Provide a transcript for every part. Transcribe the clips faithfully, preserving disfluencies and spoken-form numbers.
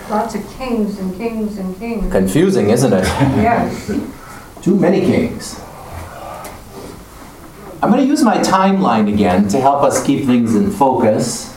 Lots of kings and kings and kings. Confusing, isn't it? Yes. Too many kings. I'm going to use my timeline again to help us keep things in focus.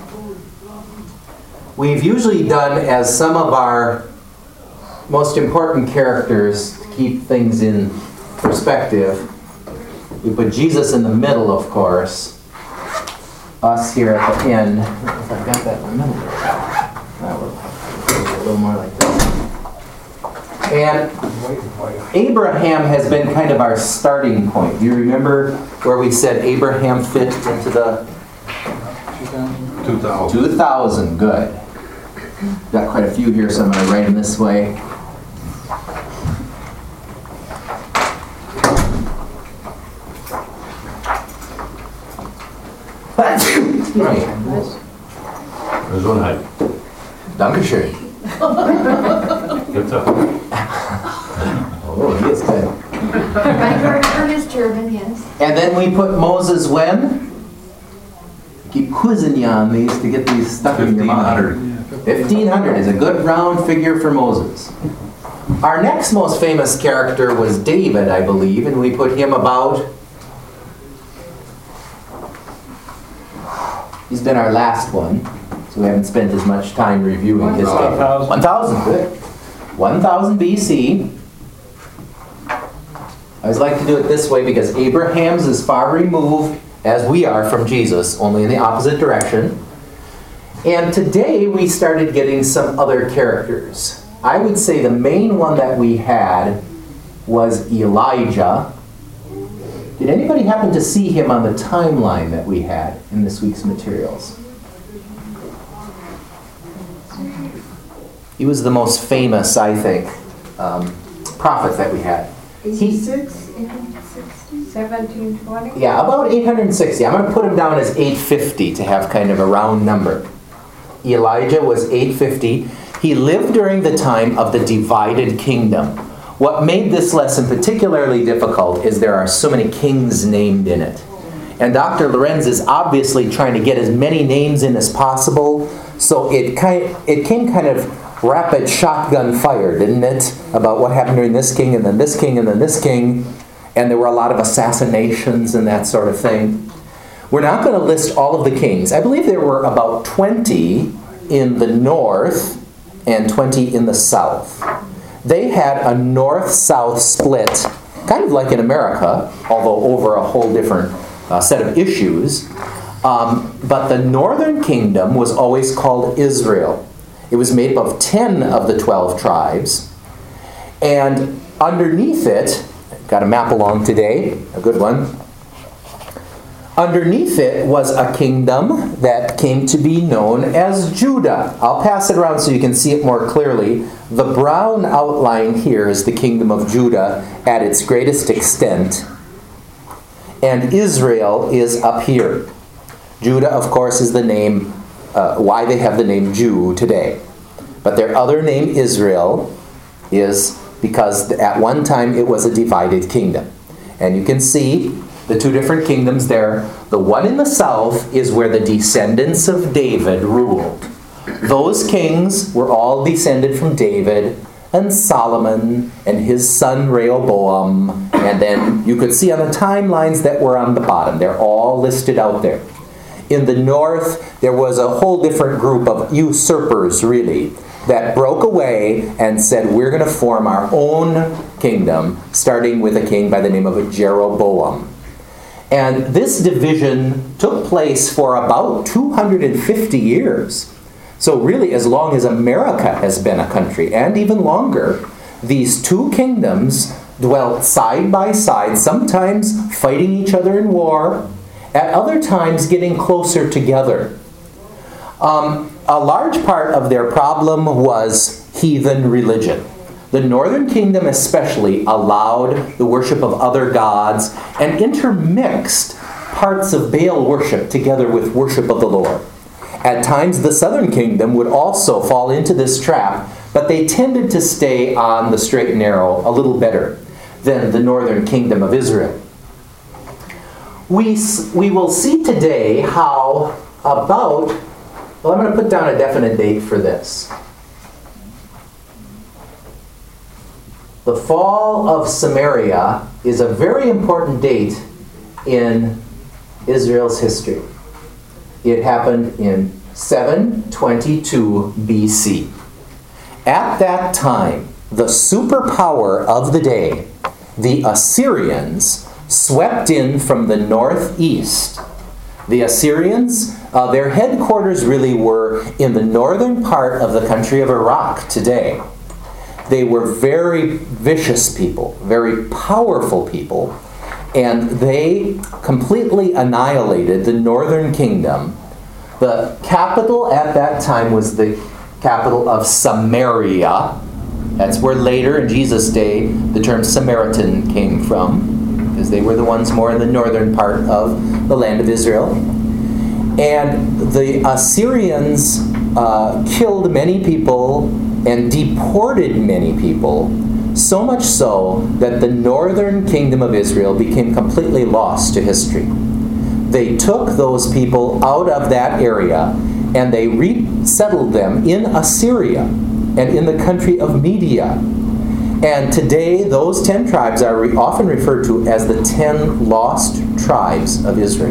We've usually done as some of our most important characters to keep things in perspective. We put Jesus in the middle, of course. Us here at the end. If I've got that in the middle. That would a little more like this. And Abraham has been kind of our starting point. Do you remember where we said Abraham fit into the two thousand? two thousand, good. Got quite a few here, so I'm going to write them this way. Right. Gesundheit. Dankeschön. Good stuff. Oh, he is good. My partner is German, yes. And then we put Moses when? Keep quizzing you on these to get these stuck in your mind. fifteen hundred is a good round figure for Moses. Our next most famous character was David, I believe, and we put him about... He's been our last one, so we haven't spent as much time reviewing his life. one thousand, good. one thousand B C. I always like to do it this way because Abraham's as far removed as we are from Jesus, only in the opposite direction. And today we started getting some other characters. I would say the main one that we had was Elijah. Did anybody happen to see him on the timeline that we had in this week's materials? He was the most famous, I think, um, prophet that we had. eighty-six, seventeen twenty? Yeah, about eight hundred sixty. I'm going to put him down as eight fifty to have kind of a round number. Elijah was eight fifty. He lived during the time of the divided kingdom. What made this lesson particularly difficult is there are so many kings named in it. And Doctor Lorenz is obviously trying to get as many names in as possible, so it kind it came kind of rapid shotgun fire, didn't it? About what happened during this king, and then this king, and then this king. And there were a lot of assassinations and that sort of thing. We're not going to list all of the kings. I believe there were about twenty in the north and twenty in the south. They had a north-south split, kind of like in America, although over a whole different uh, set of issues. Um, but the northern kingdom was always called Israel. It was made up of ten of the twelve tribes. And underneath it, got a map along today, a good one. Underneath it was a kingdom that came to be known as Judah. I'll pass it around so you can see it more clearly. The brown outline here is the kingdom of Judah at its greatest extent. And Israel is up here. Judah, of course, is the name, uh, why they have the name Jew today. But their other name, Israel, is because at one time it was a divided kingdom. And you can see the two different kingdoms there. The one in the south is where the descendants of David ruled. Those kings were all descended from David and Solomon and his son Rehoboam. And then you could see on the timelines that were on the bottom. They're all listed out there. In the north, there was a whole different group of usurpers, really, that broke away and said, we're going to form our own kingdom, starting with a king by the name of Jeroboam. And this division took place for about two hundred fifty years. So really, as long as America has been a country, and even longer, these two kingdoms dwelt side by side, sometimes fighting each other in war, at other times getting closer together. Um, a large part of their problem was heathen religion. The northern kingdom especially allowed the worship of other gods and intermixed parts of Baal worship together with worship of the Lord. At times the southern kingdom would also fall into this trap, but they tended to stay on the straight and narrow a little better than the northern kingdom of Israel. We, we will see today how about, well, I'm going to put down a definite date for this. The fall of Samaria is a very important date in Israel's history. It happened in seven twenty-two B C. At that time, the superpower of the day, the Assyrians, swept in from the northeast. The Assyrians, uh, their headquarters really were in the northern part of the country of Iraq today. They were very vicious people, very powerful people, and they completely annihilated the northern kingdom. The capital at that time was the capital of Samaria. That's where later in Jesus' day the term Samaritan came from, because they were the ones more in the northern part of the land of Israel. And the Assyrians uh, killed many people and deported many people, so much so that the northern kingdom of Israel became completely lost to history. They took those people out of that area and they resettled them in Assyria and in the country of Media. And today those ten tribes are re- often referred to as the ten lost tribes of Israel.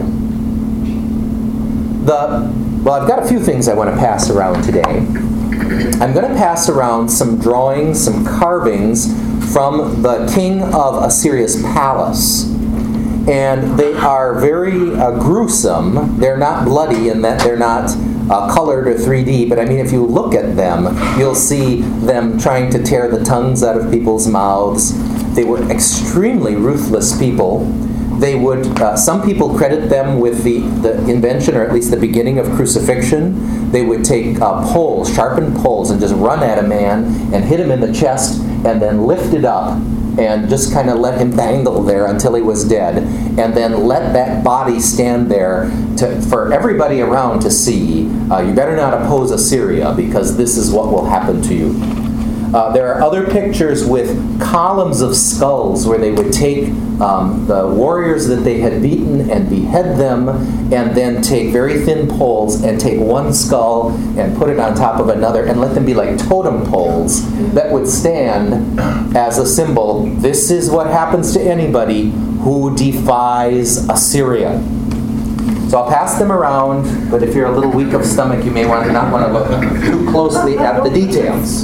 The, well, I've got a few things I want to pass around today. I'm going to pass around some drawings, some carvings from the king of Assyria's palace. And they are very uh, gruesome. They're not bloody in that they're not uh, colored or three D, but I mean, if you look at them, you'll see them trying to tear the tongues out of people's mouths. They were extremely ruthless people. They would, uh, some people credit them with the, the invention, or at least the beginning of crucifixion. They would take uh, poles, sharpened poles, and just run at a man and hit him in the chest and then lift it up and just kind of let him dangle there until he was dead, and then let that body stand there to, for everybody around to see. Uh, you better not oppose Assyria, because this is what will happen to you. Uh, there are other pictures with columns of skulls where they would take um, the warriors that they had beaten and behead them, and then take very thin poles and take one skull and put it on top of another and let them be like totem poles that would stand as a symbol. This is what happens to anybody who defies Assyria. So I'll pass them around, but if you're a little weak of stomach, you may want to not want to look too closely at the details.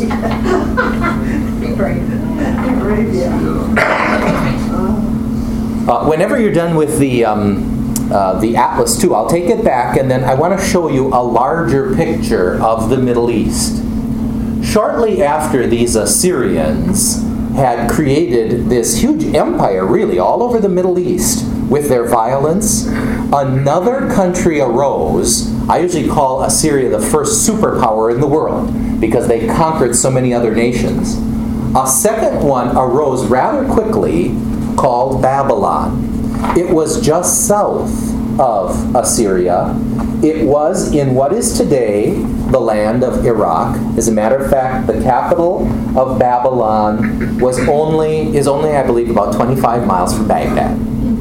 Be brave. Be brave, yeah. Uh, whenever you're done with the um, uh, the atlas too, I'll take it back, and then I want to show you a larger picture of the Middle East. Shortly after these Assyrians had created this huge empire, really, all over the Middle East, with their violence, another country arose. I usually call Assyria the first superpower in the world, because they conquered so many other nations. A second one arose rather quickly, called Babylon. It was just south of Assyria. It was in what is today the land of Iraq. As a matter of fact, the capital of Babylon was only is only, I believe, about twenty-five miles from Baghdad.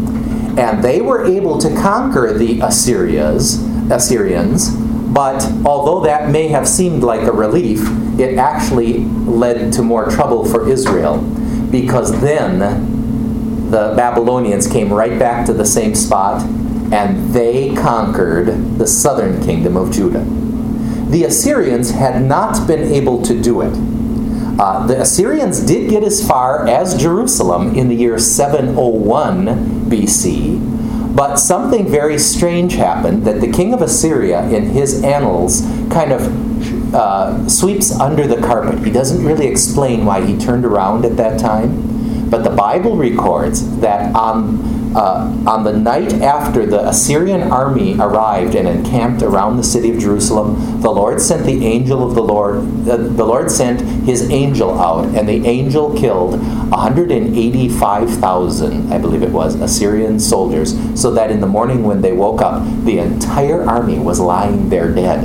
And they were able to conquer the Assyrians, Assyrians, but although that may have seemed like a relief, it actually led to more trouble for Israel, because then the Babylonians came right back to the same spot, and they conquered the southern kingdom of Judah. The Assyrians had not been able to do it. Uh, the Assyrians did get as far as Jerusalem in the year seven oh one B C, but something very strange happened that the king of Assyria, in his annals, kind of uh, sweeps under the carpet. He doesn't really explain why he turned around at that time, but the Bible records that on Uh, on the night after the Assyrian army arrived and encamped around the city of Jerusalem, the Lord sent the angel of the Lord. Uh, the Lord sent his angel out, and the angel killed one hundred eighty-five thousand, I believe it was, Assyrian soldiers, so that in the morning when they woke up, the entire army was lying there dead.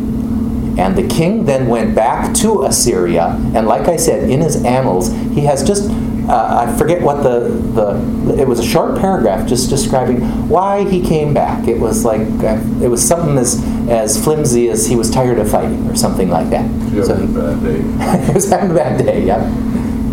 And the king then went back to Assyria, and like I said, in his annals, he has just Uh, I forget what the, the, it was a short paragraph just describing why he came back. It was like, uh, it was something as, as flimsy as he was tired of fighting or something like that. He was so having he, a bad day. he was having a bad day, yeah.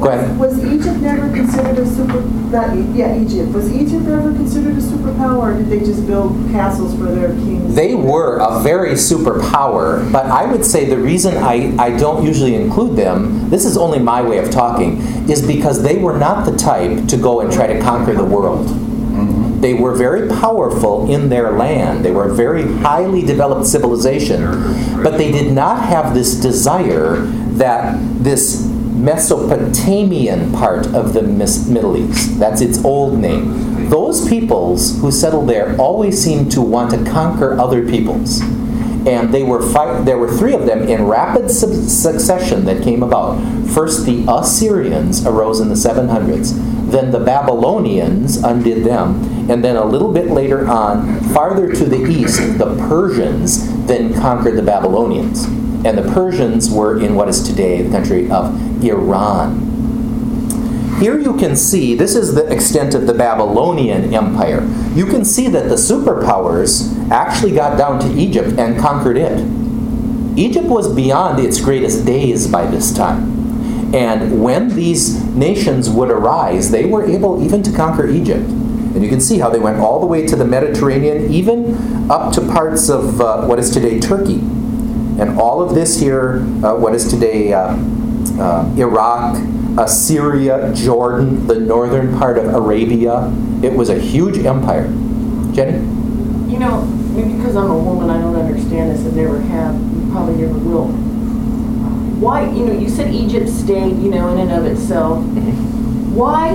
Go ahead. Was Egypt never considered a super, not, E- yeah, Egypt, was Egypt ever considered a superpower, or did they just build castles for their kings? They were a very superpower, but I would say the reason I, I don't usually include them, this is only my way of talking, is because they were not the type to go and try to conquer the world. They were very powerful in their land. They were a very highly developed civilization, but they did not have this desire that this Mesopotamian part of the Middle East, that's its old name, those peoples who settled there always seemed to want to conquer other peoples. And they were fight, there were three of them in rapid su- succession that came about. First, the Assyrians arose in the seven hundreds. Then the Babylonians undid them. And then a little bit later on, farther to the east, the Persians then conquered the Babylonians. And the Persians were in what is today the country of Iran. Here you can see, this is the extent of the Babylonian Empire. You can see that the superpowers actually got down to Egypt and conquered it. Egypt was beyond its greatest days by this time. And when these nations would arise, they were able even to conquer Egypt. And you can see how they went all the way to the Mediterranean, even up to parts of uh, what is today Turkey. And all of this here, uh, what is today uh, uh, Iraq, Assyria, Jordan, the northern part of Arabia. It was a huge empire. Jenny? You know, maybe because I'm a woman, I don't understand this and never have, probably never will. Why, you know, you said Egypt stayed, you know, in and of itself. Why,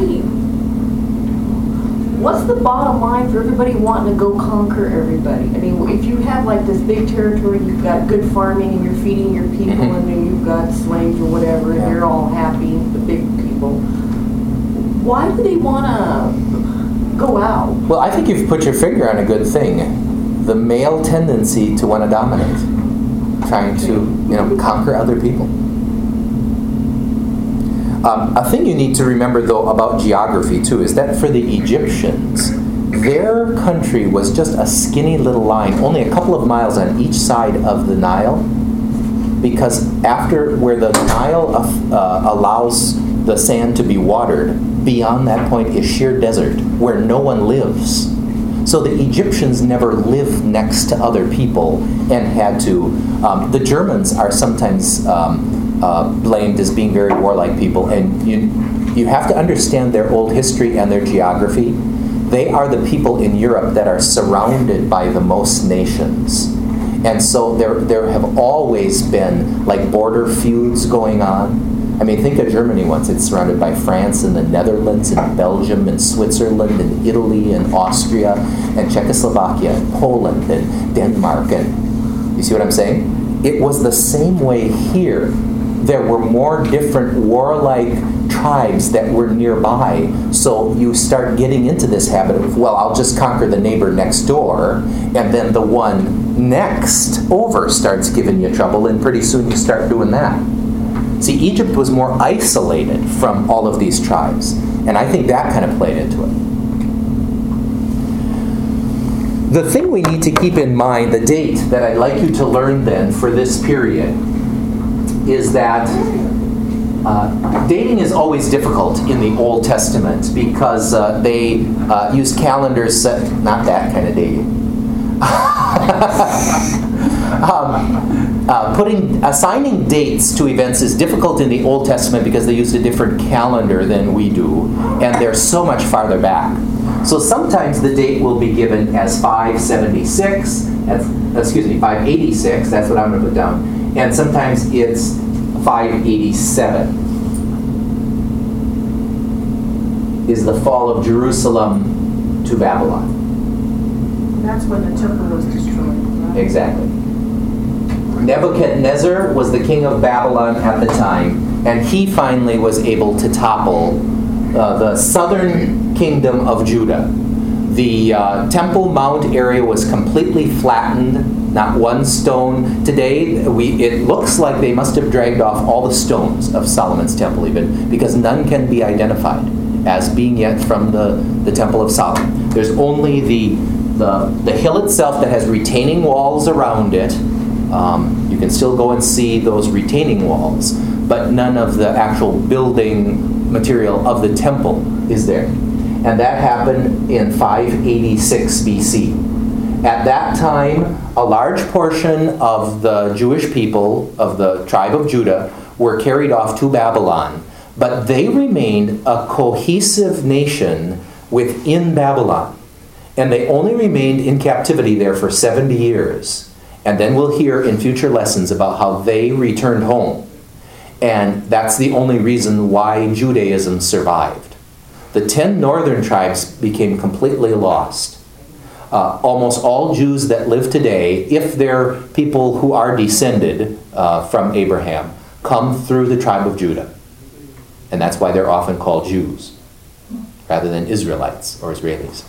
what's the bottom line for everybody wanting to go conquer everybody? I mean, if you have like this big territory, you've got good farming and you're feeding your people mm-hmm. and then you've got slaves or whatever and yeah. they're all happy, the big people. Why do they want to go out? Well, I think you've put your finger on a good thing. The male tendency to want to dominate. Trying to, you know, conquer other people. Um, a thing you need to remember, though, about geography, too, is that for the Egyptians, their country was just a skinny little line, only a couple of miles on each side of the Nile, because after where the Nile uh, allows the sand to be watered, beyond that point is sheer desert, where no one lives. So the Egyptians never lived next to other people and had to. Um, the Germans are sometimes um, uh, blamed as being very warlike people, and you you have to understand their old history and their geography. They are the people in Europe that are surrounded by the most nations, and so there there have always been like border feuds going on. I mean, think of Germany once. It's surrounded by France and the Netherlands and Belgium and Switzerland and Italy and Austria and Czechoslovakia and Poland and Denmark. And you see what I'm saying? It was the same way here. There were more different warlike tribes that were nearby. So you start getting into this habit of, well, I'll just conquer the neighbor next door, and then the one next over starts giving you trouble, and pretty soon you start doing that. See, Egypt was more isolated from all of these tribes, and I think that kind of played into it. The thing we need to keep in mind, the date that I'd like you to learn then for this period, is that uh, dating is always difficult in the Old Testament because uh, they uh, used calendars set, not that kind of dating. um, Uh, putting assigning dates to events is difficult in the Old Testament because they used a different calendar than we do, and they're so much farther back. So sometimes the date will be given as five seventy-six, that's, excuse me, five eighty-six, that's what I'm going to put down, and sometimes it's five eighty-seven. Is the fall of Jerusalem to Babylon. That's when the temple was destroyed, right? Exactly. Nebuchadnezzar was the king of Babylon at the time, and he finally was able to topple uh, the southern kingdom of Judah. The uh, Temple Mount area was completely flattened, not one stone. Today, we it looks like they must have dragged off all the stones of Solomon's temple even, because none can be identified as being yet from the, the Temple of Solomon. There's only the, the, the hill itself that has retaining walls around it. Um, you can still go and see those retaining walls, but none of the actual building material of the temple is there. And that happened in five eighty-six B C. At that time, a large portion of the Jewish people of the tribe of Judah were carried off to Babylon, but they remained a cohesive nation within Babylon. And they only remained in captivity there for seventy years. And then we'll hear in future lessons about how they returned home. And that's the only reason why Judaism survived. The ten northern tribes became completely lost. Uh, almost all Jews that live today, if they're people who are descended uh, from Abraham, come through the tribe of Judah. And that's why they're often called Jews, rather than Israelites or Israelis.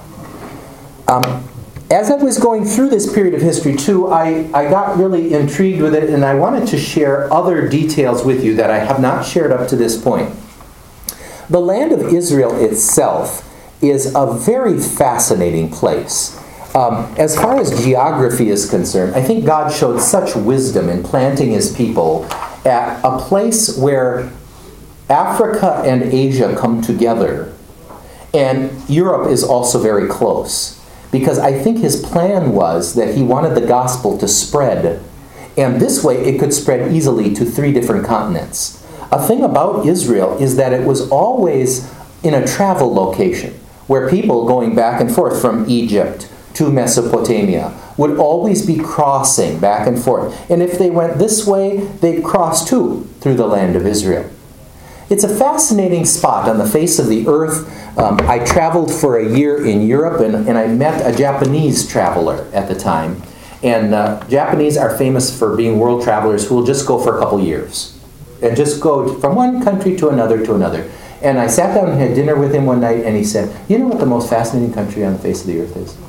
Um, as I was going through this period of history, too, I, I got really intrigued with it, and I wanted to share other details with you that I have not shared up to this point. The land of Israel itself is a very fascinating place. Um, as far as geography is concerned, I think God showed such wisdom in planting his people at a place where Africa and Asia come together, and Europe is also very close. Because I think his plan was that he wanted the gospel to spread, and this way it could spread easily to three different continents. A thing about Israel is that it was always in a travel location, where people going back and forth from Egypt to Mesopotamia would always be crossing back and forth. And if they went this way, they'd cross too through the land of Israel. It's a fascinating spot on the face of the earth. Um, I traveled for a year in Europe, and, and I met a Japanese traveler at the time. And uh, Japanese are famous for being world travelers who will just go for a couple years and just go from one country to another to another. And I sat down and had dinner with him one night, and he said, you know what the most fascinating country on the face of the earth is?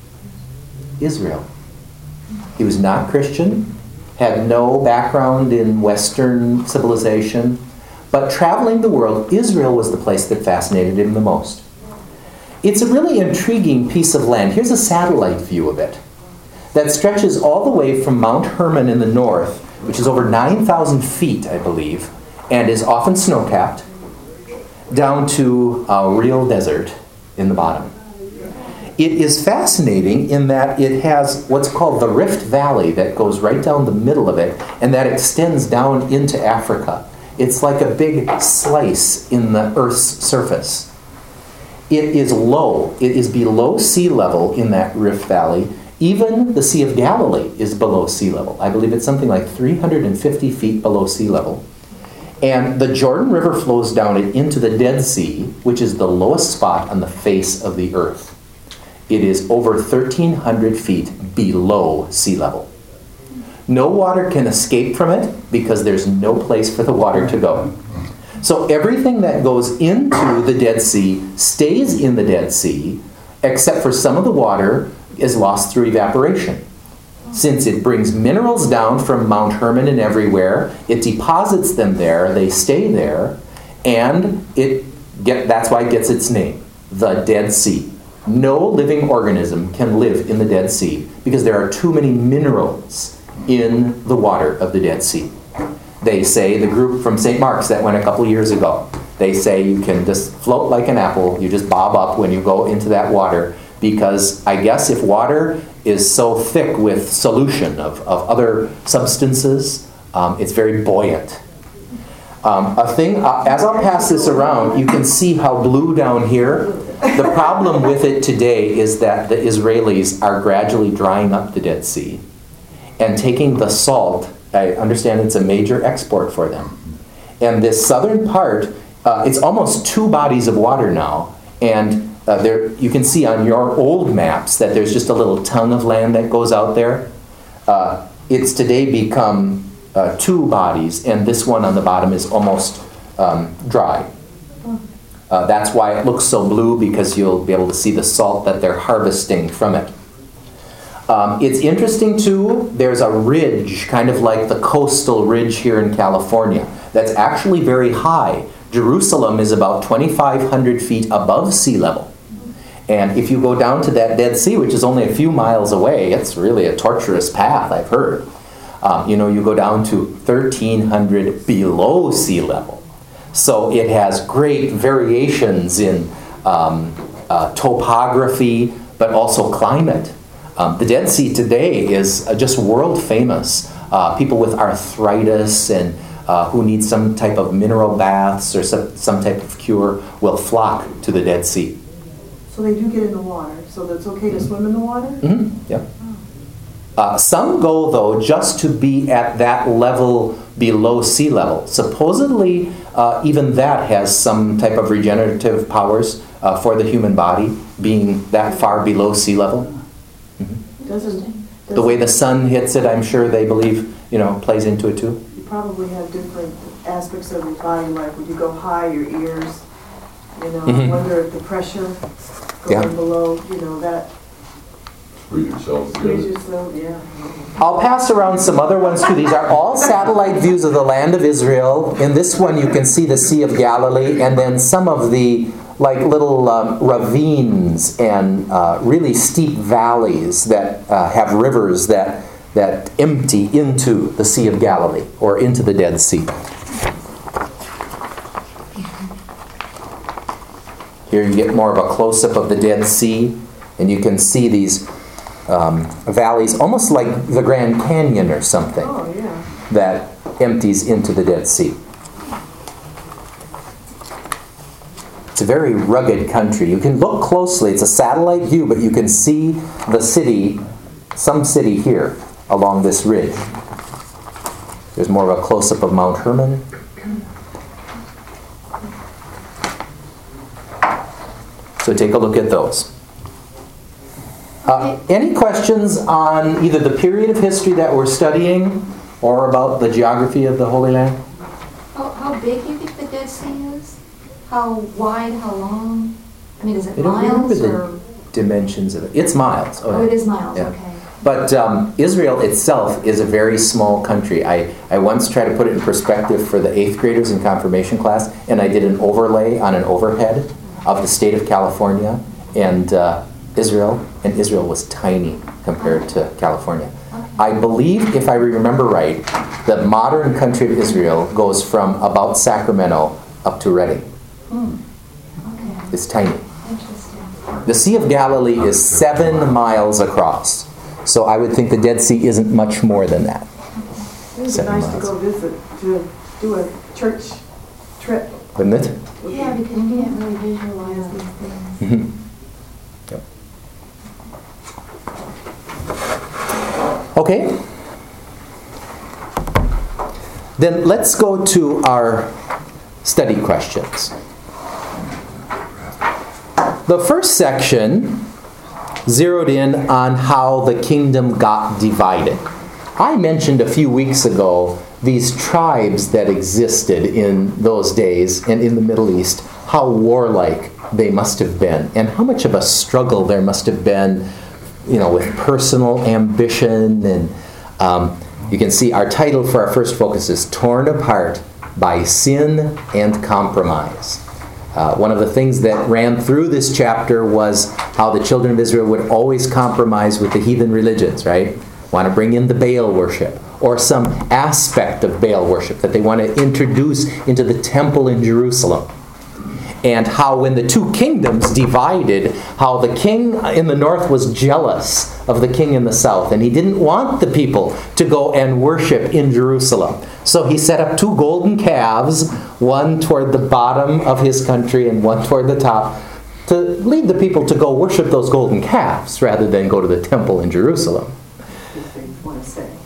Israel. He was not Christian, had no background in Western civilization, but traveling the world, Israel was the place that fascinated him the most. It's a really intriguing piece of land. Here's a satellite view of it that stretches all the way from Mount Hermon in the north, which is over nine thousand feet, I believe, and is often snow-capped, down to a real desert in the bottom. It is fascinating in that it has what's called the Rift Valley that goes right down the middle of it, and that extends down into Africa. It's like a big slice in the Earth's surface. It is low. It is below sea level in that Rift Valley. Even the Sea of Galilee is below sea level. I believe it's something like three hundred fifty feet below sea level. And the Jordan River flows down it into the Dead Sea, which is the lowest spot on the face of the earth. It is over thirteen hundred feet below sea level. No water can escape from it because there's no place for the water to go. So everything that goes into the Dead Sea stays in the Dead Sea, except for some of the water is lost through evaporation. Since it brings minerals down from Mount Hermon and everywhere, it deposits them there, they stay there, and it get, that's why it gets its name, the Dead Sea. No living organism can live in the Dead Sea because there are too many minerals in the water of the Dead Sea. They say, the group from Saint Mark's that went a couple years ago, they say you can just float like an apple, you just bob up when you go into that water, because I guess if water is so thick with solution of, of other substances, um, it's very buoyant. Um, a thing, uh, as I'll pass this around, you can see how blue down here. The problem with it today is that the Israelis are gradually drying up the Dead Sea and taking the salt. I understand it's a major export for them. And this southern part, uh, it's almost two bodies of water now. And uh, there, you can see on your old maps that there's just a little tongue of land that goes out there. Uh, it's today become uh, two bodies, and this one on the bottom is almost um, dry. Uh, that's why it looks so blue, because you'll be able to see the salt that they're harvesting from it. Um, it's interesting too, there's a ridge, kind of like the coastal ridge here in California, that's actually very high. Jerusalem is about twenty-five hundred feet above sea level. And if you go down to that Dead Sea, which is only a few miles away, it's really a torturous path, I've heard. Um, you know, you go down to thirteen hundred below sea level. So it has great variations in um, uh, topography, but also climate. Um, the Dead Sea today is uh, just world famous. Uh, people with arthritis and uh, who need some type of mineral baths or some, some type of cure will flock to the Dead Sea. So they do get in the water, so that's okay to swim in the water? Mm-hmm. Yep. Uh, some go, though, just to be at that level below sea level. Supposedly, uh, even that has some type of regenerative powers uh, for the human body, being that far below sea level. Mm-hmm. Doesn't, The way the doesn't- sun hits it, I'm sure they believe, you know, plays into it too. You probably have different aspects of your body, like when you go high, your ears, you know, I Mhm. wonder if the pressure Yeah. going below, you know, that Breathe yourself squeeze through. yourself, yeah. I'll pass around some other ones too. These are all satellite views of the land of Israel. In this one, you can see the Sea of Galilee, and then some of the like little um, ravines and uh, really steep valleys that uh, have rivers that that empty into the Sea of Galilee or into the Dead Sea. Here you get more of a close-up of the Dead Sea, and you can see these um, valleys, almost like the Grand Canyon or something, Oh, yeah. that empties into the Dead Sea. It's a very rugged country. You can look closely. It's a satellite view, but you can see the city, some city here along this ridge. There's more of a close-up of Mount Hermon. So take a look at those. Uh, any questions on either the period of history that we're studying or about the geography of the Holy Land? How, how big do you think the Dead Sea is? How wide, how long? I mean, is it I don't remember miles the or? dimensions of it. It's miles. Oh, it is miles, Yeah. okay. But um, Israel itself is a very small country. I, I once tried to put it in perspective for the eighth graders in confirmation class, and I did an overlay on an overhead of the state of California and uh, Israel, and Israel was tiny compared to California. I believe, if I remember right, the modern country of Israel goes from about Sacramento up to Redding. Hmm. Okay, It's tiny. interesting. The Sea of Galilee is seven miles across. So I would think the Dead Sea isn't much more than that. It would be Seven nice to miles. go visit, to do a church trip. Wouldn't it? Yeah, because you can't really visualize these things. Mhm. Yep. Okay. Then let's go to our study questions. The first section zeroed in on how the kingdom got divided. I mentioned a few weeks ago these tribes that existed in those days and in the Middle East, how warlike they must have been, and how much of a struggle there must have been, you know, with personal ambition. And um, you can see our title for our first focus is Torn Apart by Sin and Compromise. Uh, one of the things that ran through this chapter was how the children of Israel would always compromise with the heathen religions, right? Want to bring in the Baal worship or some aspect of Baal worship that they want to introduce into the temple in Jerusalem. And how when the two kingdoms divided, how the king in the north was jealous of the king in the south, and he didn't want the people to go and worship in Jerusalem. So he set up two golden calves, one toward the bottom of his country and one toward the top, to lead the people to go worship those golden calves rather than go to the temple in Jerusalem. If they want to say.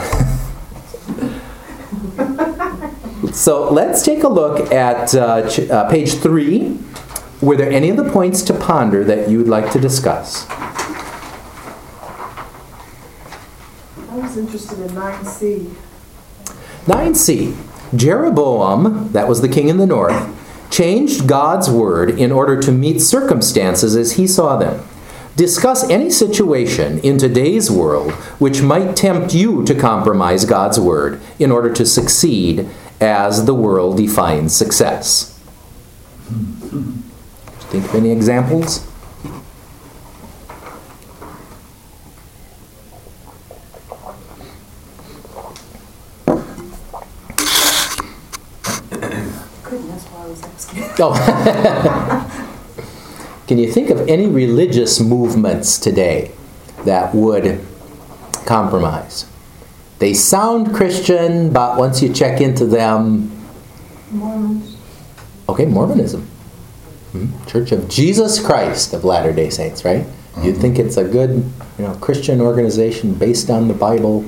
So let's take a look at uh, ch- uh, page three. Were there any of the points to ponder that you would like to discuss? I was interested in nine C. nine C. Jeroboam, that was the king in the north, changed God's word in order to meet circumstances as he saw them. Discuss any situation in today's world which might tempt you to compromise God's word in order to succeed as the world defines success. Think of any examples? couldn't, that's why I was asking. Oh. Can you think of any religious movements today that would compromise? They sound Christian, but once you check into them... Mormons. Okay, Mormonism. Hmm? Church of Jesus Christ of Latter-day Saints, right? You'd think it's a good, you know, Christian organization based on the Bible.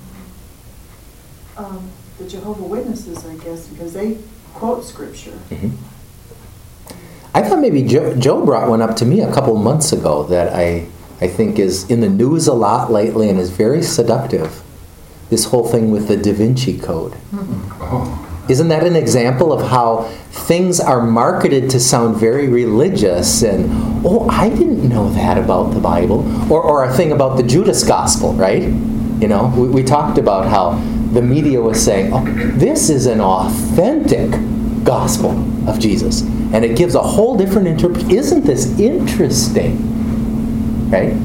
Um, the Jehovah's Witnesses, I guess, because they quote Scripture. Mm-hmm. I thought maybe Joe, Joe brought one up to me a couple months ago that I, I think is in the news a lot lately and is very seductive. This whole thing with the Da Vinci Code. Oh. Isn't that an example of how things are marketed to sound very religious and, oh, I didn't know that about the Bible. Or, or a thing about the Judas Gospel, right? You know, we, we talked about how the media was saying, oh, this is an authentic gospel of Jesus. And it gives a whole different interpretation. Isn't this interesting? Right?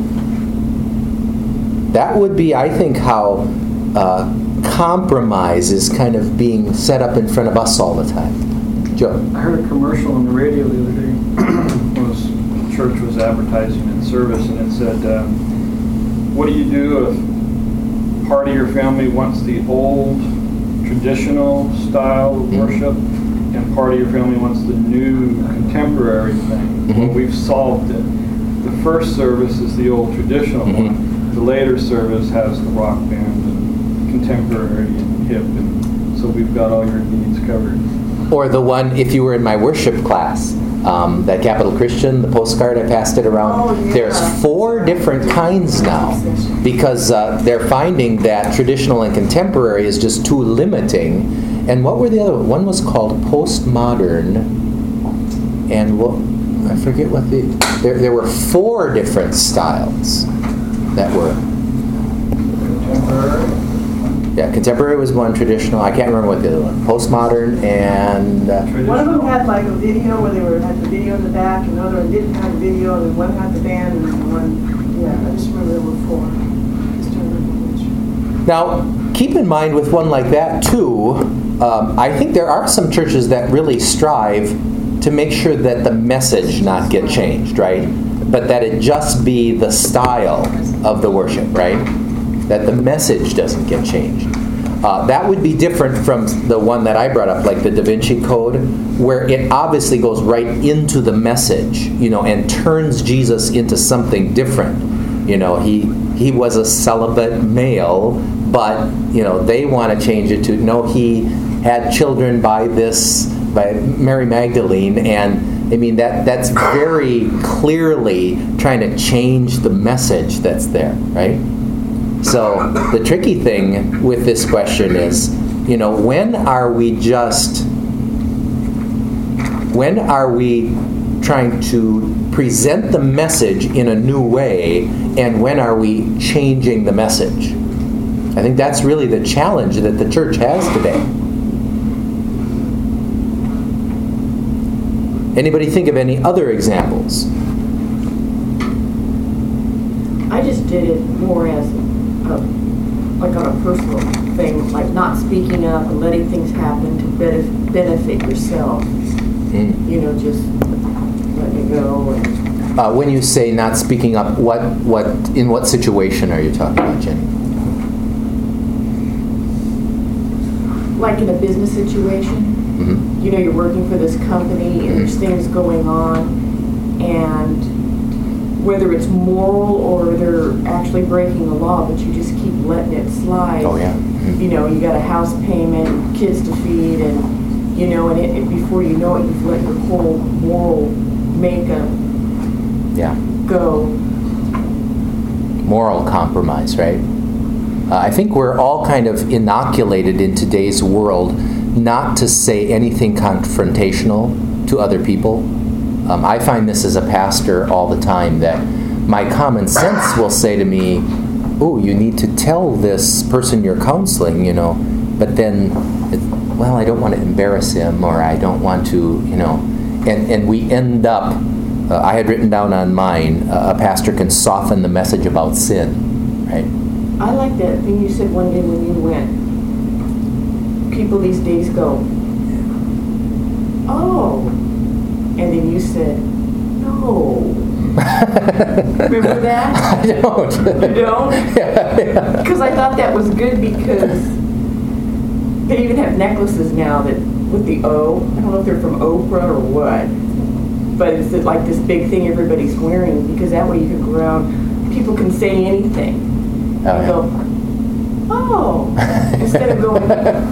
That would be, I think, how uh, compromise is kind of being set up in front of us all the time. Joe? I heard a commercial on the radio the other day. was, the church was advertising in service, and it said, um, what do you do if part of your family wants the old, traditional style of worship, and part of your family wants the new contemporary thing? Mm-hmm. Well, we've solved it. The first service is the old traditional Mm-hmm. one. The later service has the rock band and contemporary and hip, and so we've got all your needs covered. Or the one, if you were in my worship class, um, that Capital Christian, the postcard, I passed it around. Oh, yeah. There's four different kinds now because uh, they're finding that traditional and contemporary is just too limiting. And what were the other? One was called postmodern, and what, I forget what the. There, there were four different styles that were. Contemporary. Yeah, contemporary was one, traditional. I can't remember what the other one. Postmodern and. Uh, One of them had like a video where they were had the video in the back, and another one didn't have the video, and then one had the band, and one, yeah, I just remember there were four. Just don't remember which. Now, keep in mind with one like that too, um, I think there are some churches that really strive to make sure that the message not get changed, right? But that it just be the style of the worship, right? That the message doesn't get changed. Uh, that would be different from the one that I brought up, like the Da Vinci Code, where it obviously goes right into the message, you know, and turns Jesus into something different. You know, he he was a celibate male, but, you know, they want to change it to, no, he had children by this, by Mary Magdalene, and I mean, that that's very clearly trying to change the message that's there, right? So the tricky thing with this question is, you know, when are we just, when are we trying to present the message in a new way, and when are we changing the message? I think that's really the challenge that the church has today. Anybody think of any other examples? I just did it more as a, like on a personal thing, like not speaking up and letting things happen to benef- benefit yourself. Mm. You know, just letting it go. And Uh, when you say not speaking up, what, what, in what situation are you talking about, Jenny? like in a business situation, Mm-hmm. you know, you're working for this company and there's things going on, and whether it's moral or they're actually breaking the law, but you just keep letting it slide. Oh, yeah. Mm-hmm. You know, you got a house payment, kids to feed, and, you know, and it, it, before you know it, you've let your whole moral makeup Yeah. go. Moral compromise, right? Uh, I think we're all kind of inoculated in today's world not to say anything confrontational to other people. Um, I find this as a pastor all the time, that my common sense will say to me, oh, you need to tell this person you're counseling, you know, but then, it, well, I don't want to embarrass him, or I don't want to, you know, and, and we end up, uh, I had written down on mine, uh, a pastor can soften the message about sin, right? I like that thing you said one day when you went. People these days go, oh. And then you said, no. Remember that? I don't. You don't? Yeah. Because I thought that was good because they even have necklaces now that with the O. I don't know if they're from Oprah or what, but it's like this big thing everybody's wearing because that way you can go around, people can say anything. Oh, And yeah. go, oh, instead of going,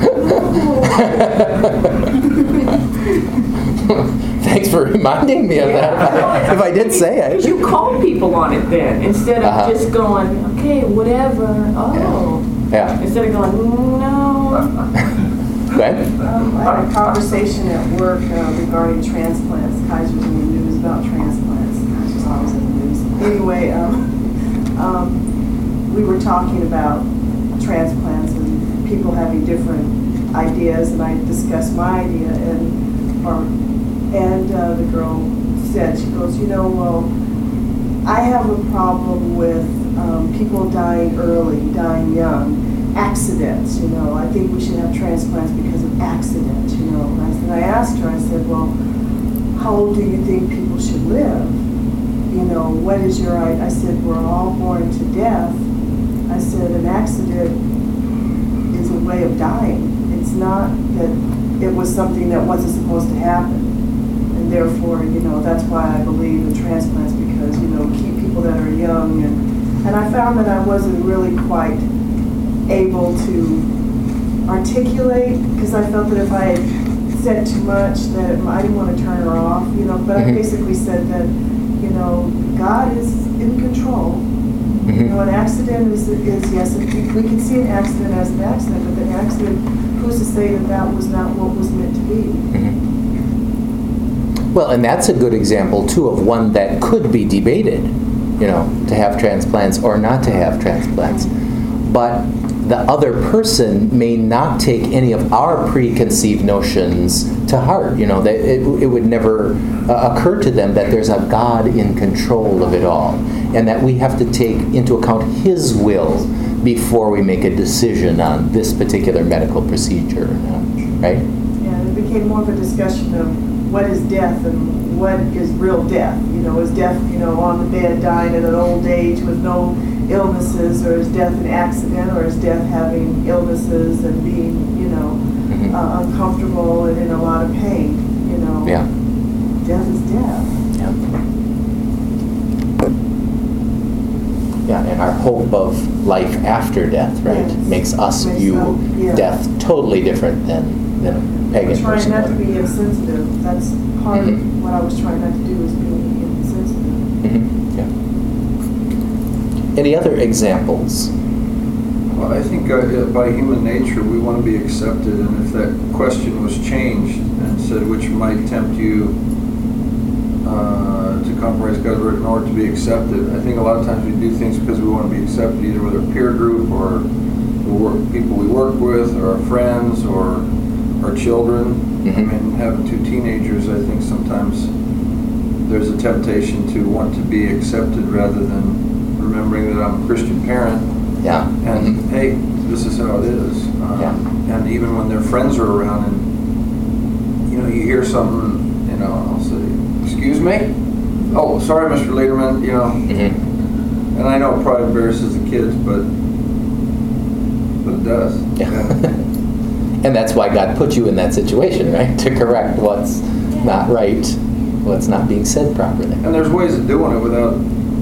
oh. Thanks for reminding me of Yeah. that. If I did say it. You call people on it then, instead of Uh-huh. just going, okay, whatever, oh. Yeah. Instead of going, no. Go ahead. Um, I had a conversation at work uh, regarding transplants. Kaiser's in the news about transplants. Kaiser's always in the news. Anyway, um, um, we were talking about transplants and people having different ideas, and I discussed my idea, and or, and uh, the girl said, she goes, you know, well, I have a problem with um, people dying early, dying young. Accidents, you know, I think we should have transplants because of accidents, you know. And I, said, I asked her, I said, well, how old do you think people should live? You know, what is your, I, I said, we're all born to death. I said, an accident is a way of dying. It's not that it was something that wasn't supposed to happen. And therefore, you know, that's why I believe in transplants because, you know, keep people that are young. And, and I found that I wasn't really quite able to articulate because I felt that if I had said too much that it, I didn't want to turn her off, you know, but Mm-hmm. I basically said that, you know, God is in control. Mm-hmm. You know, an accident is, is yes, we, we can see an accident as an accident, but the accident, who's to say that that was not what was meant to be? Mm-hmm. Well, and that's a good example, too, of one that could be debated, you know, to have transplants or not to have transplants. But the other person may not take any of our preconceived notions to heart. You know, that it, it would never uh, occur to them that there's a God in control of it all, and that we have to take into account His will before we make a decision on this particular medical procedure, right? Yeah, it became more of a discussion of what is death and what is real death. You know, is death, you know, on the bed dying at an old age with no illnesses, or is death an accident, or is death having illnesses and being, you know, Mm-hmm. uh, uncomfortable and in a lot of pain, you know. Yeah. Death is death. Yeah. Yeah, and our hope of life after death, right, Yes. makes us Makes view us- yeah. death totally different than, than a pagan We're trying person not to would. be insensitive. That's part Mhm. of what I was trying not to do, is being insensitive. Mhm, yeah. Any other examples? Well, I think uh, by human nature, we want to be accepted, and if that question was changed and said, which might tempt you uh, to compromise God's word in order to be accepted, I think a lot of times we do things because we want to be accepted, either with our peer group or the work, people we work with, or our friends, or our children. Mhm. I mean, having two teenagers, I think sometimes there's a temptation to want to be accepted rather than remembering that I'm a Christian parent. Yeah. And Mhm. hey, this is how it is. Um, Yeah. And even when their friends are around, and you know, you hear something, you know, I'll say, "Excuse me? Oh, sorry, Mister Lederman." You know, Mhm. and I know it probably embarrasses the kids, but but it does. Yeah. And, And that's why God put you in that situation, right? To correct what's not right, what's not being said properly. and there's ways of doing it without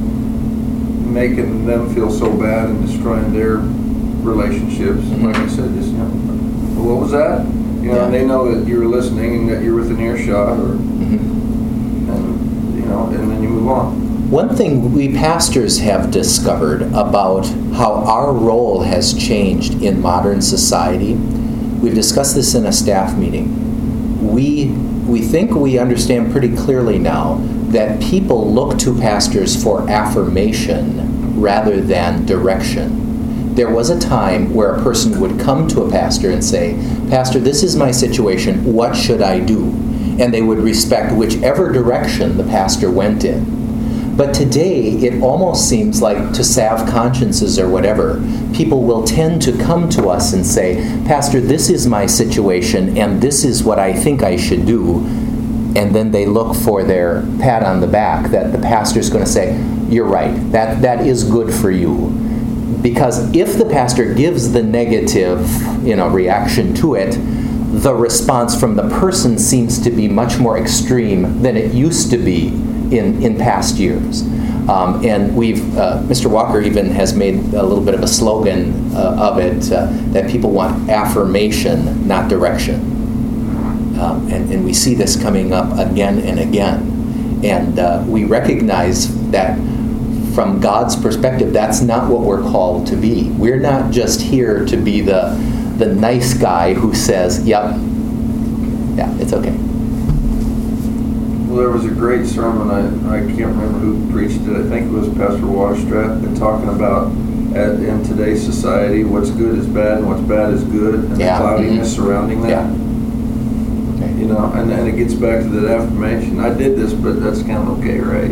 making them feel so bad and destroying their relationships. Mhm. Like I said, just, you know, "Well, what was that?" You know, Yeah. and they know that you're listening and that you're within earshot, or Mhm. and you know, and then you move on. One thing we pastors have discovered about how our role has changed in modern society, we've discussed this in a staff meeting. We we think we understand pretty clearly now that people look to pastors for affirmation rather than direction. There was a time where a person would come to a pastor and say, "Pastor, this is my situation. What should I do?" And they would respect whichever direction the pastor went in. But today, it almost seems like, to salve consciences or whatever, people will tend to come to us and say, "Pastor, this is my situation, and this is what I think I should do. and then they look for their pat on the back that the pastor's going to say, you're right, that, that is good for you. Because if the pastor gives the negative, you know, reaction to it, the response from the person seems to be much more extreme than it used to be in, in past years. Um, and we've, uh, Mister Walker even has made a little bit of a slogan uh, of it, uh, that people want affirmation, not direction. Um, and, and we see this coming up again and again. And uh, we recognize that from God's perspective, that's not what we're called to be. We're not just here to be the, the nice guy who says, yep, yeah, it's okay. Well, there was a great sermon, I, I can't remember who preached it, I think it was Pastor Washstrat, talking about at, in today's society, what's good is bad and what's bad is good, and Yeah. the cloudiness Mm-hmm. surrounding that. Yeah. Okay. You know, and then it gets back to that affirmation. I did this, but that's kind of okay, right?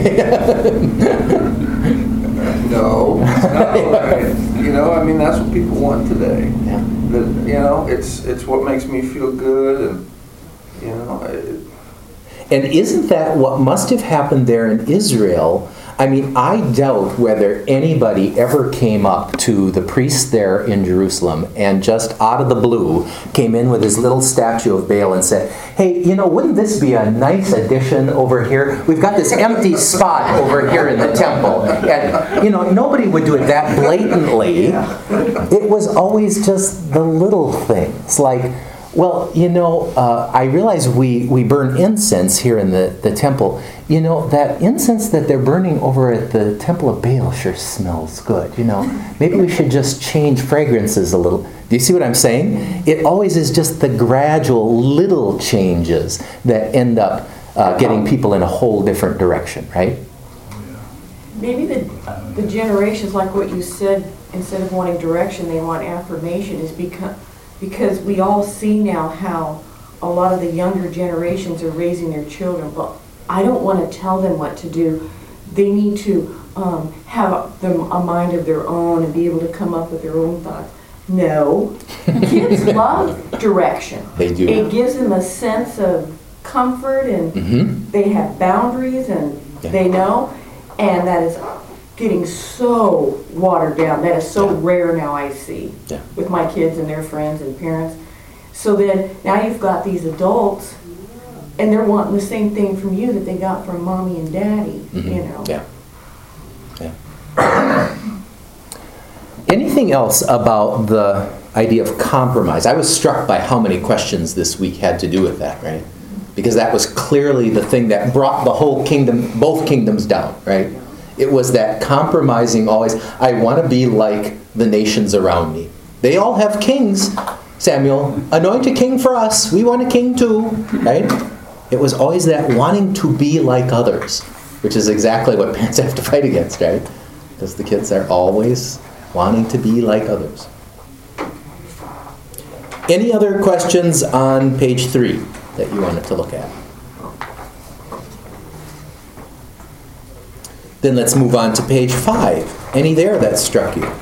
No, it's not all right. You know, I mean, that's what people want today. Yeah. That, you know, it's it's what makes me feel good, and you know. It, And isn't that what must have happened there in Israel? I mean, I doubt whether anybody ever came up to the priest there in Jerusalem and just out of the blue came in with his little statue of Baal and said, hey, you know, wouldn't this be a nice addition over here? We've got this empty spot over here in the temple. And, you know, nobody would do it that blatantly. It was always just the little things, like, well, you know, uh, I realize we, we burn incense here in the, the temple. You know, that incense that they're burning over at the Temple of Baal sure smells good, you know. Maybe we should just change fragrances a little. Do you see what I'm saying? It always is just the gradual little changes that end up uh, getting people in a whole different direction, right? Maybe the, the generations, like what you said, instead of wanting direction, they want affirmation, is because, because we all see now how a lot of the younger generations are raising their children. But I don't want to tell them what to do. They need to um, have them a mind of their own and be able to come up with their own thoughts. No. Kids love direction. They do. It gives them a sense of comfort, and Mm-hmm. they have boundaries, and Yeah. they know. And that is getting so watered down. That is so Yeah. rare now, I see, Yeah. with my kids and their friends and parents. So then now you've got these adults, and they're wanting the same thing from you that they got from mommy and daddy, Mm-hmm. you know. Yeah. Yeah. Anything else about the idea of compromise? I was struck by how many questions this week had to do with that, right? Because that was clearly the thing that brought the whole kingdom, both kingdoms down, right? It was that compromising always, I want to be like the nations around me. They all have kings, Samuel. Anoint a king for us. We want a king too, right? It was always that wanting to be like others, which is exactly what parents have to fight against, right? Because the kids are always wanting to be like others. Any other questions on page three that you wanted to look at? Then let's move on to page five. Any there that struck you?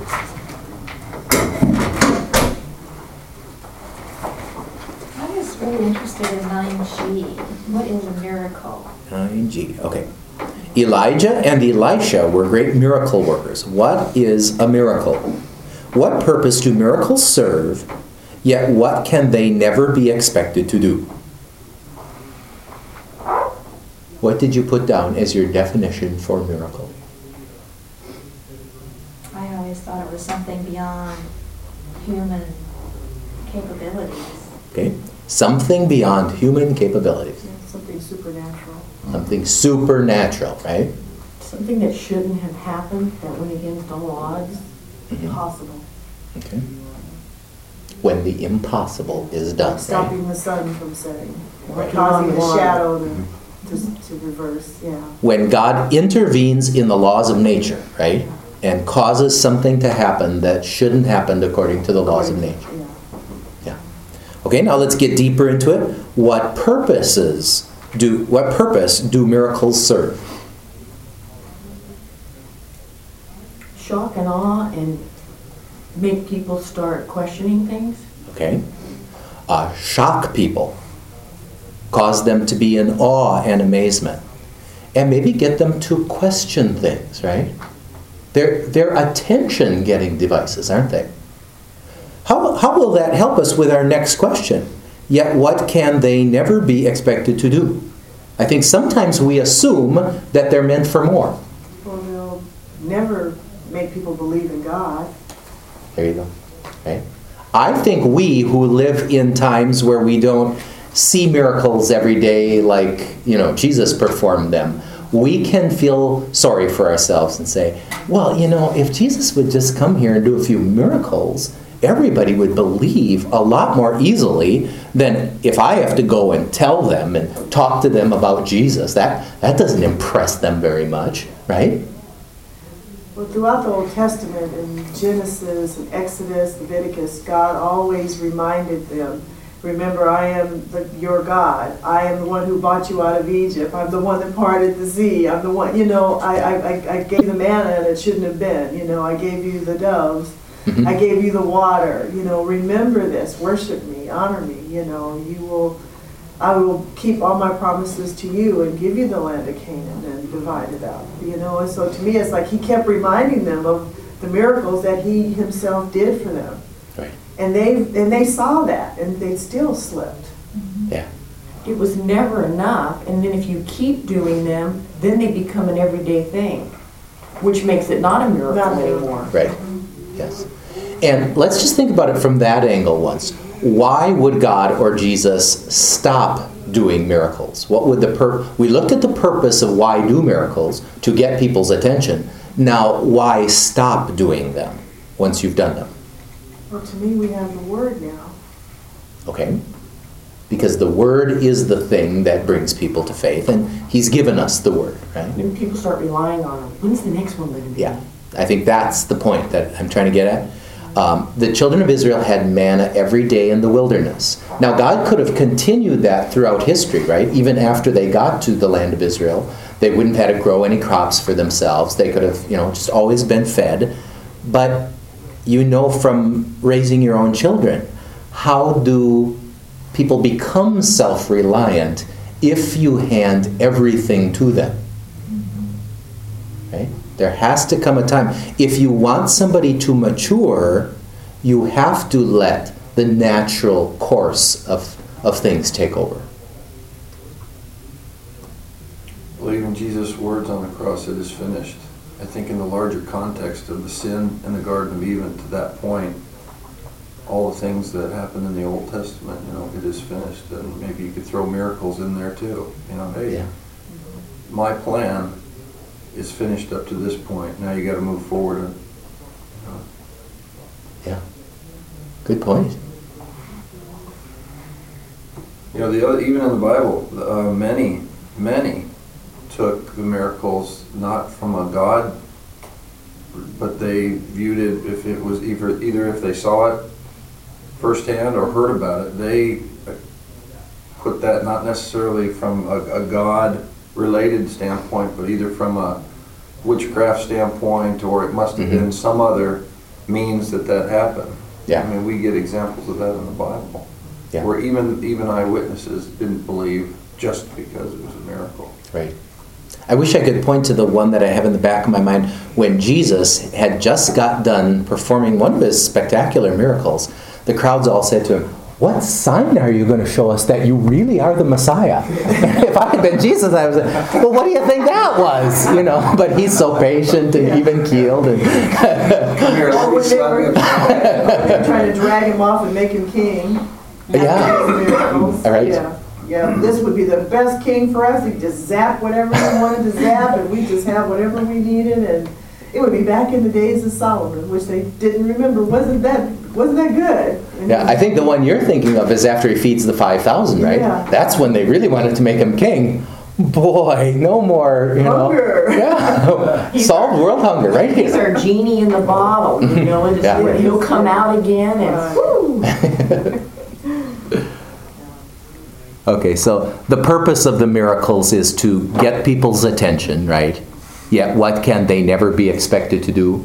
I was really interested in nine G. What is a miracle? nine G, okay. Elijah and Elisha were great miracle workers. What is a miracle? What purpose do miracles serve, yet what can they never be expected to do? What did you put down as your definition for miracle? I always thought it was something beyond human capabilities. Okay, something beyond human capabilities. Something supernatural. Something supernatural, right? Something that shouldn't have happened, that went against all odds. Mhm. Possible. Okay. When the impossible is done, right? Stopping the sun from setting, or Right. causing the Water. shadow to, to, to reverse, yeah. When God intervenes in the laws of nature, right? And causes something to happen that shouldn't happen according to the laws of nature. Yeah. Yeah. Okay, now let's get deeper into it. What purposes do what purpose do miracles serve? Shock and awe, and make people start questioning things. Okay. Uh, shock people. cause them to be in awe and amazement, and maybe get them to question things, right? They're, they're attention-getting devices, aren't they? How, how will that help us with our next question? Yet what can they never be expected to do? I think sometimes we assume that they're meant for more. Well, they'll never make people believe in God. There you go. Okay. I think we who live in times where we don't see miracles every day like, you know, Jesus performed them, we can feel sorry for ourselves and say, well, you know, if Jesus would just come here and do a few miracles, everybody would believe a lot more easily than if I have to go and tell them and talk to them about Jesus. That, that doesn't impress them very much, right? Well, throughout the Old Testament, in Genesis and Exodus, Leviticus, God always reminded them, remember, I am the, your God. I am the one who brought you out of Egypt. I'm the one that parted the sea. I'm the one, you know, I, I, I gave the manna and it shouldn't have been. You know, I gave you the doves. Mm-hmm. I gave you the water. You know, remember this. Worship me. Honor me. You know, you will, I will keep all my promises to you and give you the land of Canaan and divide it up. You know, and so to me it's like he kept reminding them of the miracles that he himself did for them. Right. And they and they saw that and they still slipped. Mm-hmm. Yeah. It was never enough, and then if you keep doing them, then they become an everyday thing, which makes it not a miracle Not anymore. Right. Yes. And let's just think about it from that angle once. Why would God or Jesus stop doing miracles? What would the pur- we looked at the purpose of why do miracles, to get people's attention. Now, why stop doing them once you've done them? Well, to me, we have the Word now. Okay? Because the Word is the thing that brings people to faith, and He's given us the Word, right? Then people start relying on them. When's the next one going to be? Yeah. I think that's the point that I'm trying to get at. Um, the children of Israel had manna every day in the wilderness. Now, God could have continued that throughout history, right? Even after they got to the land of Israel, they wouldn't have had to grow any crops for themselves. They could have, you know, just always been fed. But you know from raising your own children, how do people become self-reliant if you hand everything to them? Right? There has to come a time. If you want somebody to mature, you have to let the natural course of, of things take over. Well, even Jesus' words on the cross, it is finished. I think in the larger context of the sin in the Garden of Eden to that point, all the things that happened in the Old Testament, you know, it is finished. And maybe you could throw miracles in there too. You know, hey, Yeah. my plan is finished up to this point. Now you got to move forward. And, you know. Yeah. Good point. You know, the other, even in the Bible, uh, many, many took the miracles not from a God, but they viewed it if it was either either if they saw it firsthand or heard about it, they put that not necessarily from a, a God-related standpoint, but either from a witchcraft standpoint, or it must have Mm-hmm. been some other means that that happened. Yeah. I mean, we get examples of that in the Bible, Yeah. where even even eyewitnesses didn't believe just because it was a miracle. Right. I wish I could point to the one that I have in the back of my mind when Jesus had just got done performing one of his spectacular miracles. The crowds all said to him, "What sign are you going to show us that you really are the Messiah?" If I had been Jesus, I was like, "Well, what do you think that was?" You know, but he's so patient and even keeled. And Come here, let Or me when they slap were you. they were trying to drag him off and make him king. Yeah. Miracles. All right. Yeah. Yeah, this would be the best king for us. He'd just zap whatever we wanted to zap, and we just have whatever we needed, and it would be back in the days of Solomon, which they didn't remember. Wasn't that wasn't that good? And yeah, I think the one you're thinking of is after he feeds the five thousand, right? Yeah. That's when they really wanted to make him king. Boy, no more, you know. Hunger. Yeah. Solved world hunger right He's here. our genie in the bottle, you know, and Yeah. it's- he'll come out again and Right. whoo! Okay, so the purpose of the miracles is to get people's attention, right? Yet what can they never be expected to do?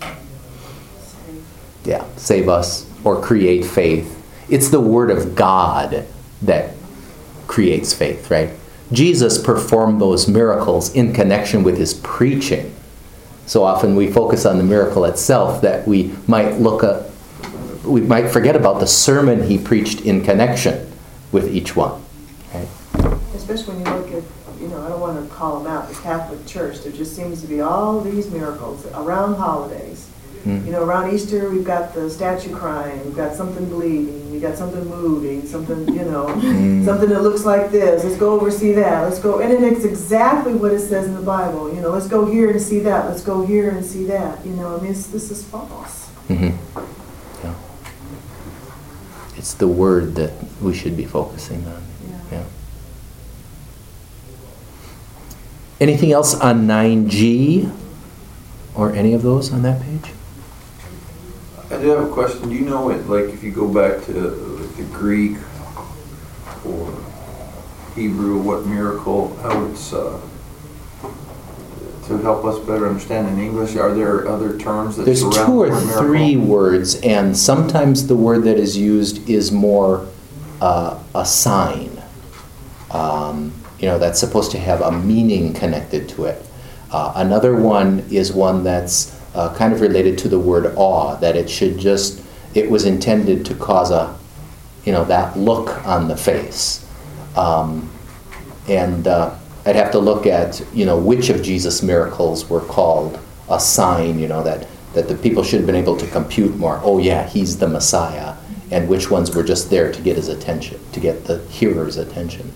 Yeah, save us or create faith. It's the Word of God that creates faith, right? Jesus performed those miracles in connection with his preaching. So often we focus on the miracle itself that we might look at, we might forget about the sermon he preached in connection with each one. Okay? Especially when you look at, you know, I don't want to call them out, the Catholic Church, there just seems to be all these miracles around holidays. Mm. You know, around Easter, we've got the statue crying, we've got something bleeding, we've got something moving, something, you know, mm. something that looks like this. Let's go over see that. Let's go, and it's exactly what it says in the Bible. You know, let's go here and see that. Let's go here and see that. You know, I mean, it's, this is false. Mm-hmm. Yeah. It's the word that we should be focusing on. Yeah. yeah. Anything else on nine G or any of those on that page? I do have a question. Do you know it, like if you go back to like, the Greek or Hebrew, what miracle, how it's uh, to help us better understand in English? Are there other terms that There's surround two or the word miracle? three words, and sometimes the word that is used is more uh, a sign. Um, you know, that's supposed to have a meaning connected to it. Uh, another one is one that's uh, kind of related to the word awe, that it should just, it was intended to cause a, you know, that look on the face. Um, and uh, I'd have to look at, you know, which of Jesus' miracles were called a sign, you know, that, that the people should have been able to compute more, oh yeah, he's the Messiah, and which ones were just there to get his attention, to get the hearer's attention.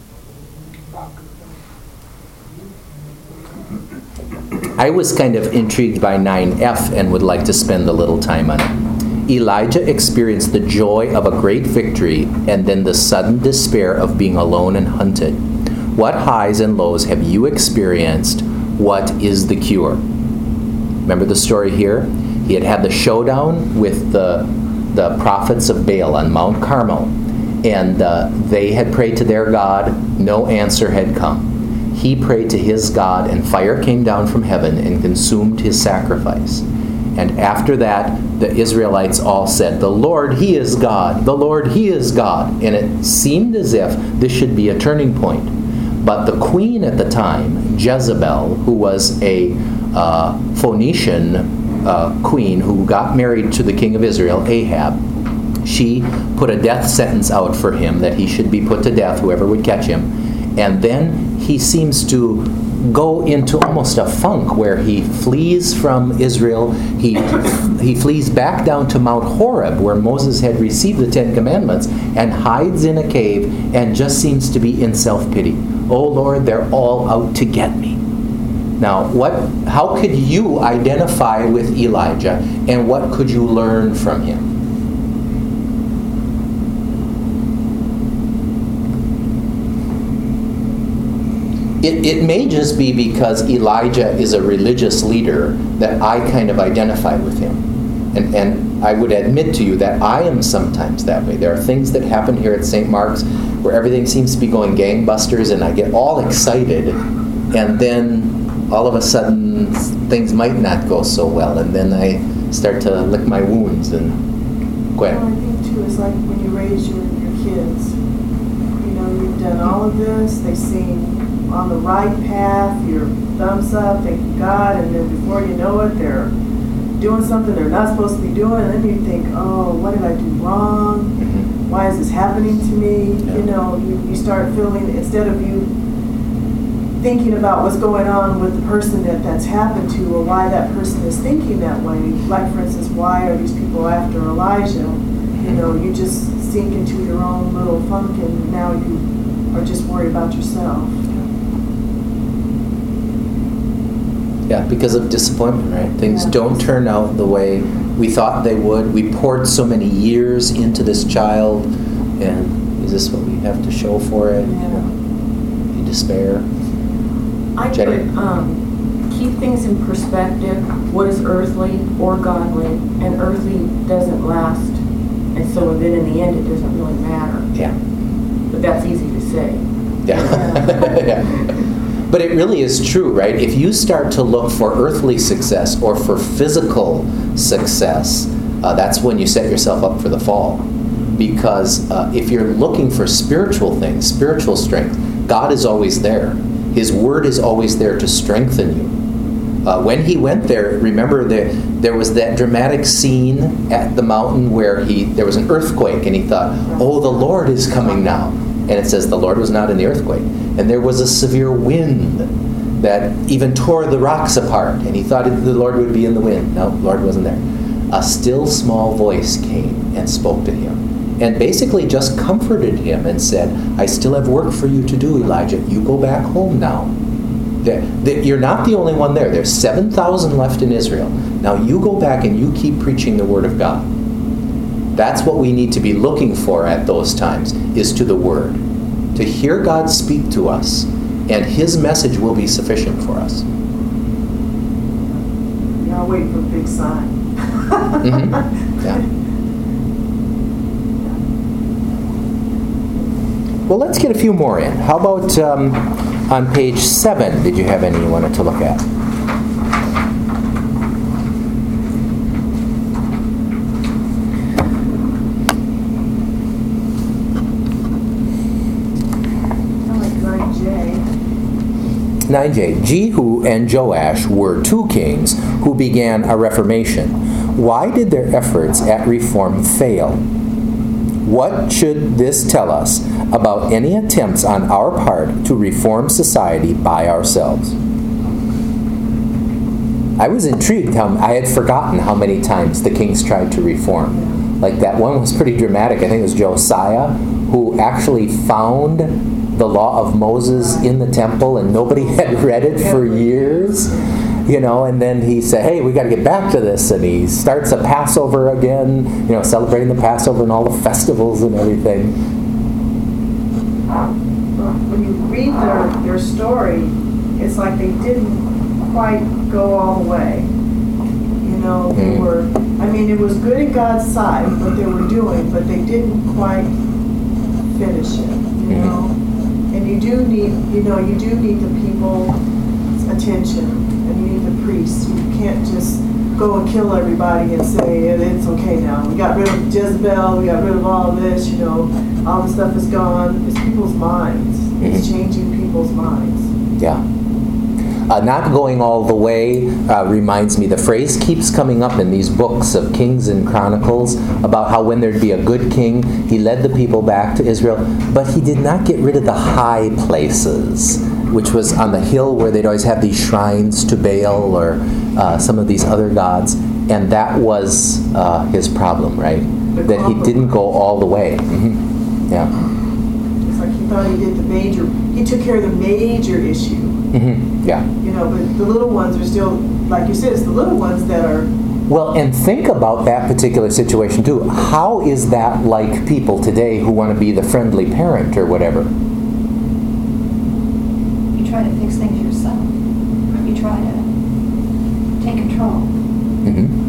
I was kind of intrigued by nine F and would like to spend a little time on it. Elijah experienced the joy of a great victory and then the sudden despair of being alone and hunted. What highs and lows have you experienced? What is the cure? Remember the story here? He had had the showdown with the, the prophets of Baal on Mount Carmel, and uh, they had prayed to their God. No answer had come. He prayed to his God, and fire came down from heaven and consumed his sacrifice. And after that, the Israelites all said, "The Lord, He is God. The Lord, He is God." And it seemed as if this should be a turning point. But the queen at the time, Jezebel, who was a uh, Phoenician uh, queen who got married to the king of Israel, Ahab, she put a death sentence out for him, that he should be put to death, whoever would catch him. And then he seems to go into almost a funk where he flees from Israel. He he flees back down to Mount Horeb, where Moses had received the Ten Commandments, and hides in a cave and just seems to be in self-pity. Oh Lord, they're all out to get me. Now, what? How could you identify with Elijah, and what could you learn from him? It, it may just be because Elijah is a religious leader that I kind of identify with him. And, and I would admit to you that I am sometimes that way. There are things that happen here at Saint Mark's where everything seems to be going gangbusters and I get all excited, and then all of a sudden things might not go so well, and then I start to lick my wounds and go ahead. Well, I think too, it's like when you raise your, your kids. You know, you've done all of this, they seem on the right path, your thumbs up, thank you God, and then before you know it, they're doing something they're not supposed to be doing, and then you think, oh, what did I do wrong? Mm-hmm. Why is this happening to me? Yeah. You know, you, you start feeling, instead of you thinking about what's going on with the person that that's happened to, or why that person is thinking that way, like for instance, why are these people after Elijah? You know, you just sink into your own little funk, and now you are just worried about yourself. Yeah, because of disappointment, right? Things Yeah. don't turn out the way we thought they would. We poured so many years into this child, and is this what we have to show for it? Yeah. You know, you despair. I Jenny? would um, keep things in perspective. What is earthly or godly? And earthly doesn't last. And so then in the end, it doesn't really matter. Yeah. But that's easy to say. Yeah. yeah. But it really is true, right? If you start to look for earthly success or for physical success, uh, that's when you set yourself up for the fall. because uh, if you're looking for spiritual things, spiritual strength, God is always there. His word is always there to strengthen you. Uh, when he went there, remember there, there was that dramatic scene at the mountain where he there was an earthquake, and he thought, oh, the Lord is coming now. And it says the Lord was not in the earthquake. And there was a severe wind that even tore the rocks apart, and he thought the Lord would be in the wind. No, the Lord wasn't there. A still small voice came and spoke to him, and basically just comforted him and said, I still have work for you to do, Elijah. You go back home now. You're not the only one there. There's seven thousand left in Israel. Now you go back and you keep preaching the word of God. That's what we need to be looking for at those times, is to the word. To hear God speak to us, and his message will be sufficient for us. Y'all wait for a big sign. Mm-hmm. Yeah. Well, let's get a few more in. How about um, on page seven? Did you have any you wanted to look at? nine J. Jehu and Joash were two kings who began a reformation. Why did their efforts at reform fail? What should this tell us about any attempts on our part to reform society by ourselves? I was intrigued how I had forgotten how many times the kings tried to reform. Like that one was pretty dramatic. I think it was Josiah, who actually found the law of Moses in the temple, and nobody had read it for years, you know, and then he said, hey, we got to get back to this, and he starts a Passover again, you know, celebrating the Passover and all the festivals and everything. When you read their, their story, it's like they didn't quite go all the way. You know, they Mm. were, I mean, it was good in God's sight, what they were doing, but they didn't quite finish it, you Mhm. know. And you do need, you know, you do need the people's attention, and you need the priests. You can't just go and kill everybody and say, yeah, it's okay now. We got rid of Jezebel, we got rid of all this, you know, all the stuff is gone. It's people's minds. It's Mhm. changing people's minds. Yeah. Uh, not going all the way uh, reminds me, the phrase keeps coming up in these books of Kings and Chronicles about how when there'd be a good king, he led the people back to Israel, but he did not get rid of the high places, which was on the hill where they'd always have these shrines to Baal or uh, some of these other gods, and that was uh, his problem, right? That he didn't go all the way. Mm-hmm. Yeah. It's like he thought he did the major, he took care of the major issue. Mm-hmm. Yeah. You know, but the little ones are still, like you said, it's the little ones that are. Well, and think about that particular situation too. How is that like people today who want to be the friendly parent or whatever? You try to fix things yourself. You try to take control. Mm-hmm.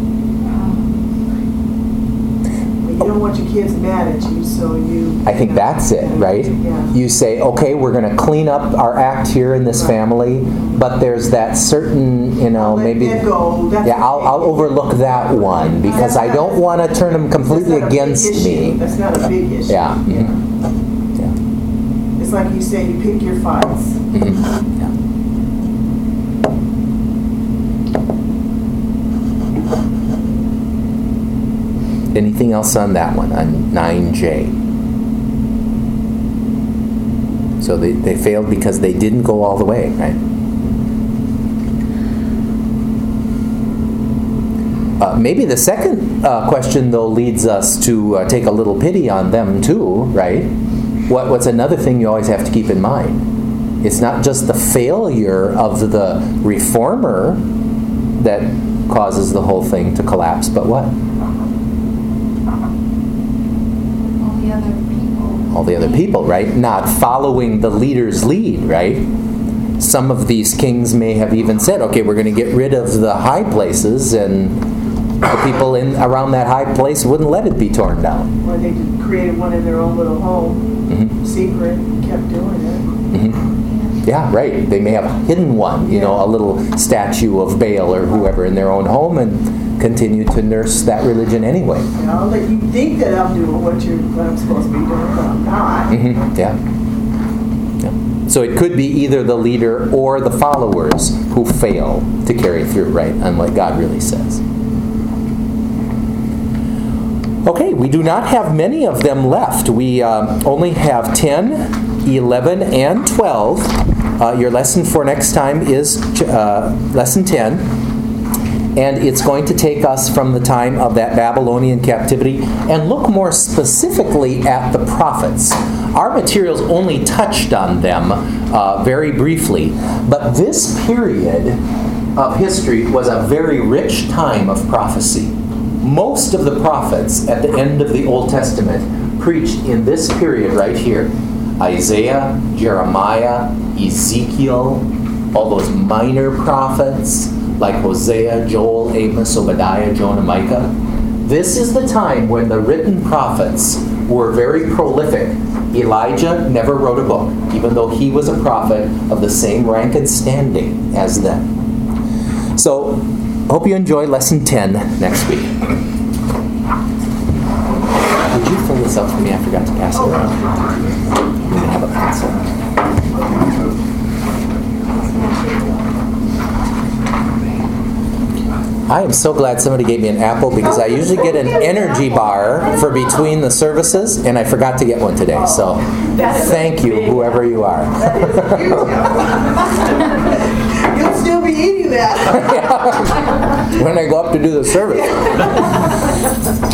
You don't want your kids mad at you, so you. I think you know, that's it, right? Yeah. You say, okay, we're going to clean up our act here in this Right. family, but there's that certain, you know, Let maybe. that go. That's Yeah, I'll, okay. I'll overlook that one because That's I not- don't want to turn them completely That's not a big against issue. me. That's not a big issue. Yeah. Mhm. Yeah. It's like you say, you pick your fights. Mhm. Yeah. Anything else on that one, on nine J? So they, they failed because they didn't go all the way, right? Uh, maybe the second uh, question, though, leads us to uh, take a little pity on them, too, right? What, what's another thing you always have to keep in mind? It's not just the failure of the reformer that causes the whole thing to collapse, but what? All the other people. All the other people, right? Not following the leader's lead, right? Some of these kings may have even said, okay, we're going to get rid of the high places, and the people in around that high place wouldn't let it be torn down. Or they just created one in their own little home, Mm-hmm. secret, and kept doing it. Mm-hmm. Yeah, right. They may have hidden one, you know, a little statue of Baal or whoever in their own home, and continue to nurse that religion anyway. You know, that you think that I'm doing what you what I'm supposed to be doing, but I'm not. Mm-hmm. Yeah. yeah. So it could be either the leader or the followers who fail to carry through, right, on what God really says. Okay, we do not have many of them left. We um, only have ten, eleven, and twelve. Uh, your lesson for next time is uh, lesson ten. And it's going to take us from the time of that Babylonian captivity and look more specifically at the prophets. Our materials only touched on them uh, very briefly, but this period of history was a very rich time of prophecy. Most of the prophets at the end of the Old Testament preached in this period right here. Isaiah, Jeremiah, Ezekiel, all those minor prophets like Hosea, Joel, Amos, Obadiah, Jonah, Micah. This is the time when the written prophets were very prolific. Elijah never wrote a book, even though he was a prophet of the same rank and standing as them. So, hope you enjoy lesson ten next week. Would you fill this up for me? I forgot to pass it around. I'm going to have a pencil. I am so glad somebody gave me an apple because I usually get an energy bar for between the services, and I forgot to get one today. So thank you, whoever you are. You'll still be eating that. When I go up to do the service.